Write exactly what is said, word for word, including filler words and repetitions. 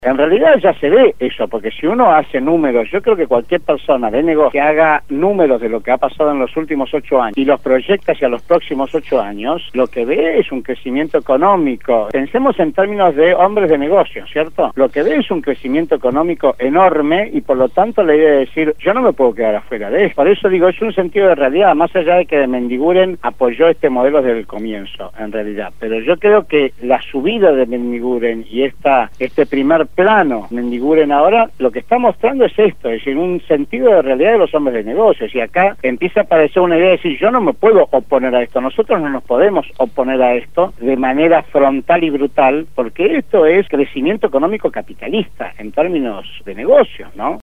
En realidad ya se ve eso, porque si uno hace números, yo creo que cualquier persona de negocio que haga números de lo que ha pasado en los últimos ocho años y los proyecta hacia los próximos ocho años, lo que ve es un crecimiento económico. Pensemos en términos de hombres de negocio, ¿cierto? Lo que ve es un crecimiento económico enorme y por lo tanto la idea de decir, yo no me puedo quedar afuera de eso. Por eso digo, es un sentido de realidad, más allá de que de Mendiguren apoyó este modelo desde el comienzo, en realidad. Pero yo creo que la subida de Mendiguren y esta este primer plano Mendiguren ahora, lo que está mostrando es esto, es decir, un sentido de realidad de los hombres de negocios, y acá empieza a aparecer una idea de decir, yo no me puedo oponer a esto, nosotros no nos podemos oponer a esto de manera frontal y brutal, porque esto es crecimiento económico capitalista en términos de negocios, ¿no?